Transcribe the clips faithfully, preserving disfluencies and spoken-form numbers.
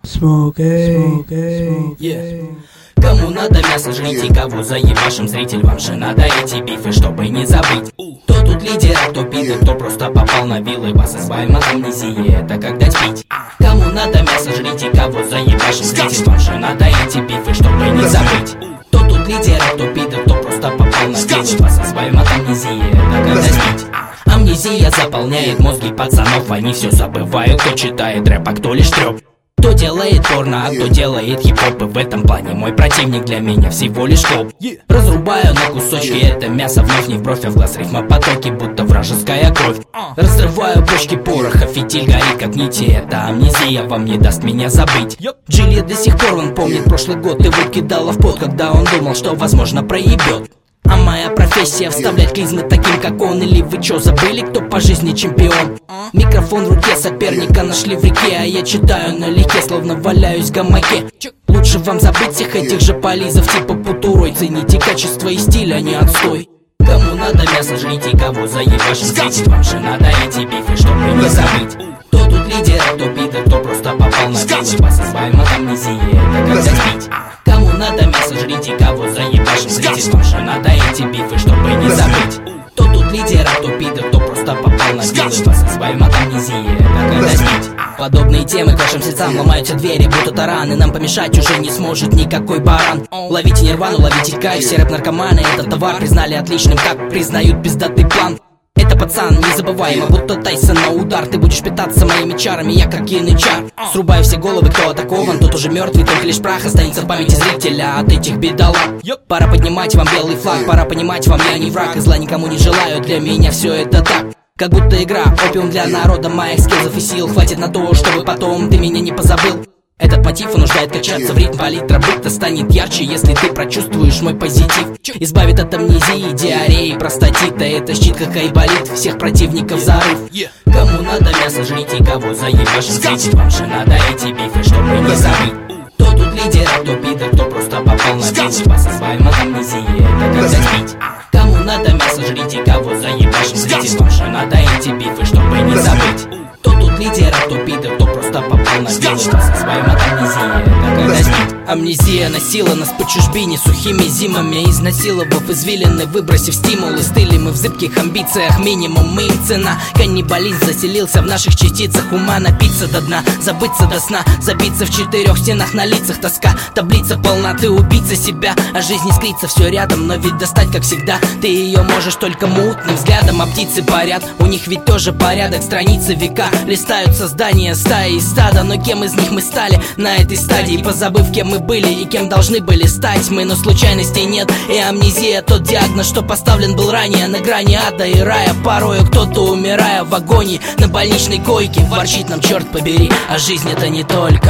Смокей, смокей. Кому надо мясо, жрите, кого заебашим зритель. Вам же надо эти бифы, чтобы не забыть. Кто тут лидер, а кто пидор, кто просто попал на вилы. Вас избавим от амнезии, это как дать пить. Кому надо мясо, жрите, кого заебашим зритель. Вам же надо эти бифы, чтобы не забыть. Кто тут лидер, а кто пидор, кто просто попал на вилы. Вас избавим от амнезии, это как дать пить. Амнезия заполняет мозги пацанов. Они все забывают, кто читает рэп, а кто лишь трёп. Кто делает порно, а кто делает хип-хоп. И в этом плане мой противник для меня всего лишь коп. Разрубаю на кусочки это мясо вновь, не в бровь, а в глаз. Рифма потоки, будто вражеская кровь. Разрываю бочки пороха, фитиль горит как нити. Это амнезия вам не даст меня забыть. Джилли до сих пор он помнит прошлый год. Его кидала в пот, когда он думал, что возможно проебет. А моя профессия вставлять клизмы таким, как он. Или вы чё, забыли, кто по жизни чемпион? Микрофон в руке, соперника нашли в реке. А я читаю налегке, словно валяюсь в гамаке. Лучше вам забыть всех этих же полизов типа Путурой. Цените качество и стиль, а не отстой. Кому надо мясо, жрите, кого заебашим зритель. Вам же надо эти бифы, чтобы не забыть. Кто тут лидер, а кто пидор, кто просто попал на вилы. Вас избавим от амнезии, это как дать пить. Кому надо мясо, жрите, кого заебашим зритель. Вам же надо эти бифы, чтобы не забыть. Кто тут лидер, а кто пидор, кто просто попал на вилы. Вас избавим от амнезии, это как дать пить. Подобные темы к вашим сердцам ломаются двери, будто тараны. Нам помешать уже не сможет никакой баран. Ловите нирвану, ловите кайф, все рэп-наркоманы этот товар признали отличным, как признают пиздатый план. Это пацан незабываемо, будто Тайсон на удар. Ты будешь питаться моими чарами, я как янычар. Срубаю все головы, кто атакован, тот уже мертвый. Только лишь прах останется в памяти зрителя от этих бедолаг. Пора поднимать вам белый флаг, пора понимать вам, я не враг. И зла никому не желаю, для меня все это так. Как будто игра, опиум для народа моих скиллзов и сил. Хватит на то, чтобы потом ты меня не позабыл. Этот мотив вынуждает качаться в ритм, палитра быта станет ярче, если ты прочувствуешь мой позитив. Избавит от амнезии, диареи, простатита. Это щит, как айболит, всех противников зарыв. Кому надо мясо, жрите, кого заебашим зритель. Вам же надо эти бифы, чтобы не забыть. Кто тут лидер, а кто пидор, кто просто попал на вилы. Вас избавим от амнезии, это как дать пить. Кому надо мясо, жрите, кого заебашим зритель. Вам же надо эти бифы, чтобы не забыть. Кто тут лидер, а кто пидор, кто просто попал на вилы. Вас избавим от амнезии, это как дать пить. Амнезия носила нас по чужбине сухими зимами, изнасиловав извилины, выбросив стимулы. Стыли мы в зыбких амбициях, минимум мы им цена. Каннибализм заселился в наших частицах ума. Напиться до дна, забыться до сна, забиться в четырех стенах, на лицах тоска. Таблица полноты, убить за себя, а жизнь искрится все рядом. Но ведь достать, как всегда, ты ее можешь только мутным взглядом. А птицы парят, у них ведь тоже порядок. Страницы века листают создания стаи и стада. Но кем из них мы стали на этой стадии, позабыв, кем мы были и кем должны были стать мы. Но случайностей нет, и амнезия тот диагноз, что поставлен был ранее. На грани ада и рая, порою кто-то, умирая в агонии на больничной койке, ворчит нам, черт побери, а жизнь это не только.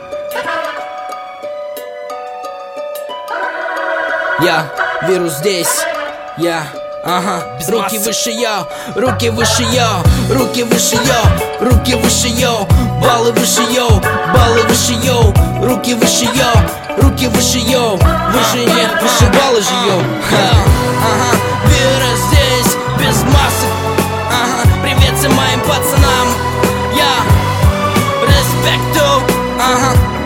Я вирус здесь, я... Ага, руки выше, йо, руки выше, йо, руки выше, йо, руки выше, йо, баллы выше, йо, баллы выше, йо, руки выше, йо, руки выше, йо, выше нет, выше баллы же, йо. Ага, вирус здесь, без масок. Ага, привет всем моим пацанам. Я респекту, ага.